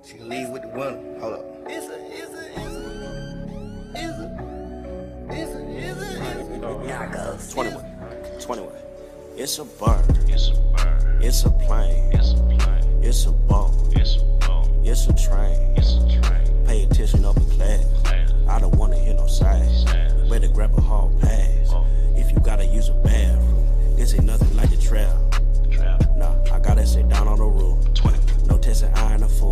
She can leave with the winner. Hold up. 21. It's a bird. It's a plane. It's a boat. It's a train. Pay attention up in class. I don't wanna hear no sighs. Better grab a hard pad.